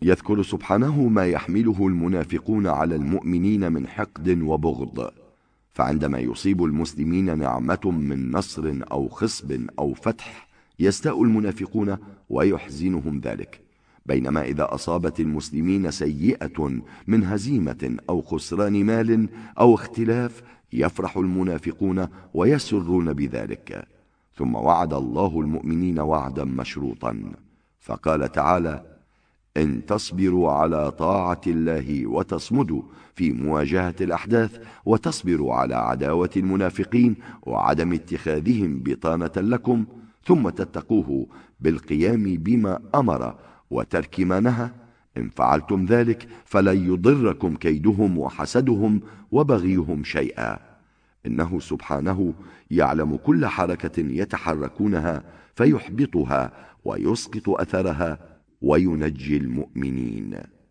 يذكر سبحانه ما يحمله المنافقون على المؤمنين من حقد وبغض، فعندما يصيب المسلمين نعمة من نصر أو خصب أو فتح يستاء المنافقون ويحزنهم ذلك، بينما إذا أصابت المسلمين سيئة من هزيمة أو خسران مال أو اختلاف يفرح المنافقون ويسرون بذلك. ثم وعد الله المؤمنين وعدا مشروطا، فقال تعالى: إن تصبروا على طاعة الله وتصمدوا في مواجهة الأحداث وتصبروا على عداوة المنافقين وعدم اتخاذهم بطانة لكم، ثم تتقوه بالقيام بما أمر وترك ما نهى، إن فعلتم ذلك فلن يضركم كيدهم وحسدهم وبغيهم شيئا، إنه سبحانه يعلم كل حركة يتحركونها فيحبطها ويسقط أثرها وينجي المؤمنين.